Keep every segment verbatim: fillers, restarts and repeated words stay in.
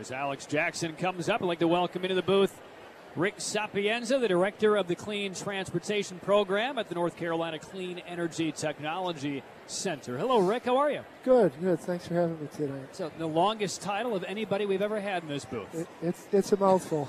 As Alex Jackson comes up, I'd like to welcome into the booth Rick Sapienza, the director of the Clean Transportation Program at the North Carolina Clean Energy Technology Center. Hello, Rick. How are you? Good, good. Thanks for having me today. So the longest title of anybody we've ever had in this booth. It, it's it's a mouthful.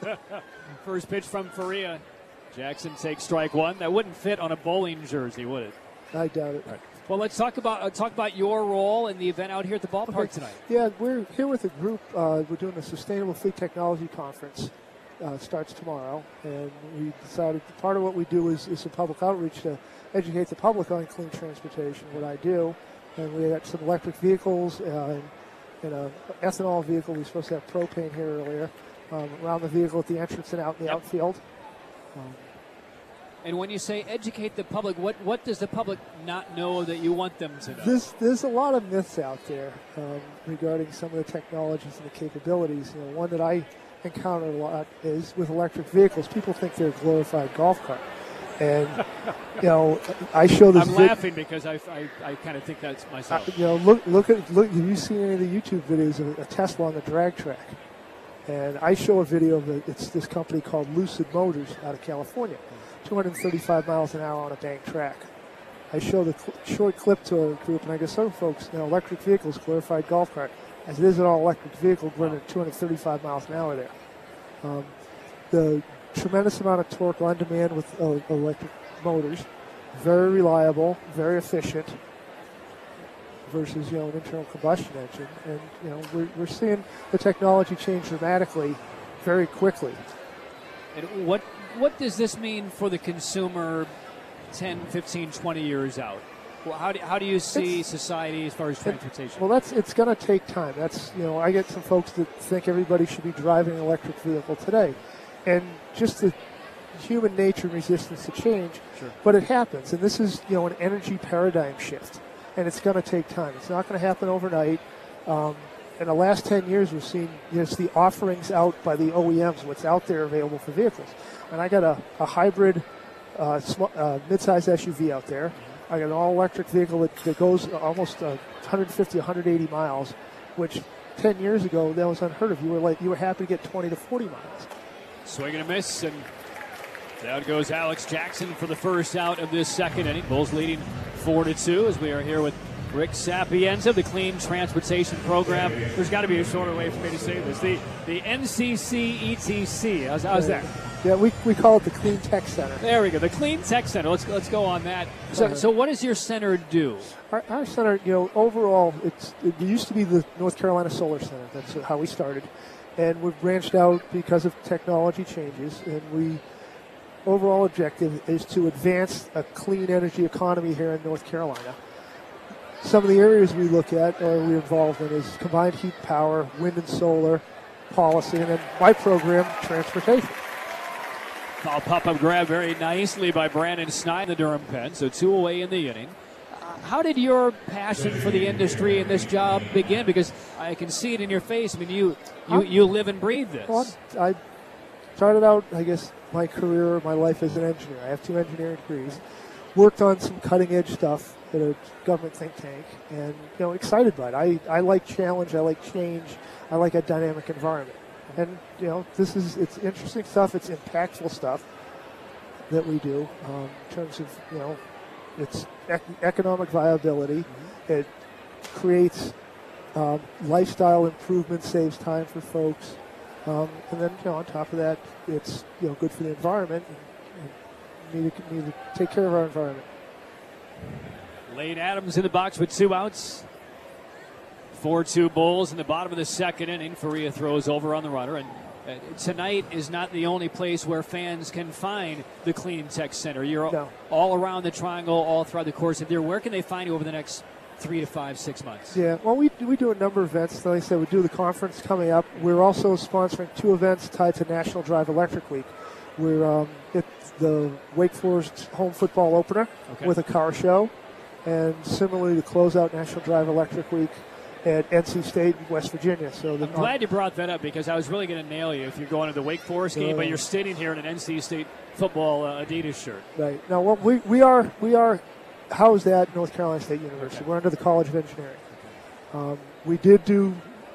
First pitch from Faria. Jackson takes strike one. That wouldn't fit on a bowling jersey, would it? I doubt it. Right. Well, let's talk about uh, talk about your role in the event out here at the ballpark okay. tonight. Yeah, we're here with a group. Uh, we're doing a Sustainable Fleet Technology Conference. Uh, starts tomorrow, and we decided part of what we do is, is some public outreach to educate the public on clean transportation, what I do. And we got some electric vehicles uh, and an ethanol vehicle. We were supposed to have propane here earlier. Um, around the vehicle at the entrance and out in the yep. outfield. Um, and when you say educate the public, what, what does the public not know that you want them to know? There's, there's a lot of myths out there um, regarding some of the technologies and the capabilities. You know, one that I encounter a lot is with electric vehicles. People think they're a glorified golf cart. And, you know, I show this. I'm vid- laughing because I, I, I kind of think that's myself. Uh, you know, look, look at, look, have you seen any of the YouTube videos of a Tesla on the drag track? And I show a video of it. It's this company called Lucid Motors out of California, two hundred thirty-five miles an hour on a bank track. I show the cl- short clip to a group, and I go, some folks, you know, electric vehicles, glorified golf cart. As it is an all-electric vehicle, going at two hundred thirty-five miles an hour there. Um, the tremendous amount of torque on demand with uh, electric motors, very reliable, very efficient, versus, you know, an internal combustion engine. And, you know, we're, we're seeing the technology change dramatically very quickly. And what what does this mean for the consumer ten, fifteen, twenty years out? Well, how do, how do you see it's, society as far as transportation? It, well, that's it's going to take time. That's, you know, I get some folks that think everybody should be driving an electric vehicle today. And just the human nature and resistance to change, sure. But it happens. And this is, you know, an energy paradigm shift. And it's going to take time. It's not going to happen overnight. Um, in the last ten years, we've seen there's the offerings out by the O E Ms, what's out there available for vehicles. And I got a, a hybrid uh, sm- uh, midsize S U V out there. I got an all-electric vehicle that, that goes almost uh, one fifty, one eighty miles, which ten years ago, that was unheard of. You were like, you were happy to get twenty to forty miles. Swing and a miss, and down goes Alex Jackson for the first out of this second inning. Bulls leading four to two as we are here with Rick Sapienza, the Clean Transportation Program. There's got to be a shorter way for me to say this. The the N C C E T C. How's, how's that? Yeah, we we call it the Clean Tech Center. There we go, the Clean Tech Center. Let's let's go on that. So, so what does your center do? Our, our center, you know, overall, it's it used to be the North Carolina Solar Center. That's how we started, and we've branched out because of technology changes. And we overall objective is to advance a clean energy economy here in North Carolina. Some of the areas we look at or we're involved in is combined heat power, wind and solar, policy, and then my program, transportation. Foul pop-up grab very nicely by Brandon Sneyd, the Durham Pen, so two away in the inning. Uh, how did your passion for the industry and this job begin? Because I can see it in your face. I mean, you you, you live and breathe this. Well, I started out, I guess, my career, my life as an engineer. I have two engineering degrees. Worked on some cutting-edge stuff at a government think tank, and, you know, excited by it. I, I like challenge. I like change. I like a dynamic environment. And, you know, this is, it's interesting stuff. It's impactful stuff that we do um, in terms of, you know, it's ec- economic viability. Mm-hmm. It creates um, lifestyle improvement, saves time for folks. Um, and then, you know, on top of that, it's, you know, good for the environment. And, and need, to, need to take care of our environment. Lane Adams in the box with two outs. four two Bulls in the bottom of the second inning. Faria throws over on the runner. And uh, tonight is not the only place where fans can find the Clean Tech Center. You're no. all around the triangle, all throughout the course of the year. Where can they find you over the next three to five, six months? Yeah, well, we, we do a number of events. Like I said, we do the conference coming up. We're also sponsoring two events tied to National Drive Electric Week. We're um, at the Wake Forest Home Football Opener okay. with a car show. And similarly, to close out National Drive Electric Week at N C State in West Virginia. So the, I'm glad you brought that up because I was really going to nail you if you're going to the Wake Forest game, uh, but you're sitting here in an N C State football uh, Adidas shirt. Right. Now, well, we, we are we are housed at North Carolina State University. Okay. We're under the College of Engineering. Um, we did do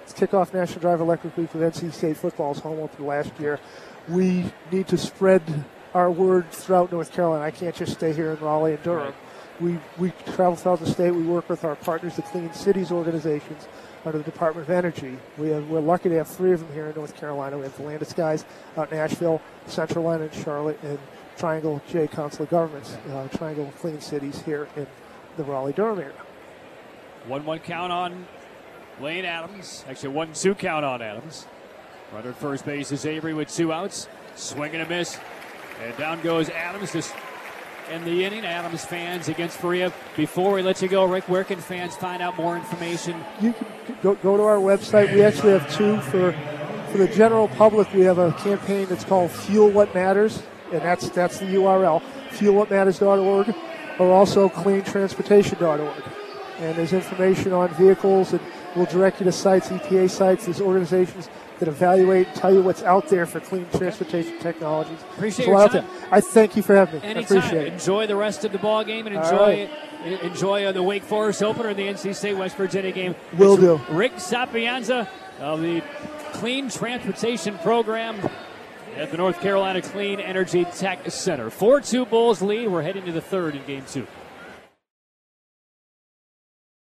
Let's kick off National Drive Electric Week with N C State football's home opener last year. We need to spread our word throughout North Carolina. I can't just stay here in Raleigh and Durham. We we travel throughout the state. We work with our partners, the Clean Cities organizations under the Department of Energy. We have, we're lucky to have three of them here in North Carolina. We have the Landis guys out in Asheville, Central Line in Charlotte, and Triangle J Council of Governments, uh, Triangle Clean Cities here in the Raleigh-Durham area. one one count on Lane Adams. Actually, one two count on Adams. Runner at first base is Avery with two outs. Swing and a miss. And down goes Adams. This in the inning. Adams fans against Faria. Before we let you go, Rick, where can fans find out more information? You can go, go to our website. We actually have two for for the general public. We have a campaign that's called Fuel What Matters, and that's that's the U R L, fuel what matters dot org, or also clean transportation dot org. And there's information on vehicles, and we'll direct you to sites, E P A sites. There's organizations that evaluate and tell you what's out there for clean transportation technologies. Appreciate There's a your lot time. out there. I thank you for having me. Anytime. I appreciate it. Enjoy the rest of the ball game and All enjoy right. enjoy uh, the Wake Forest opener and the N C State West Virginia game. Will It's do. Rick Sapienza of the Clean Transportation Program at the North Carolina Clean Energy Tech Center. four two Bulls lead. We're heading to the third in game two.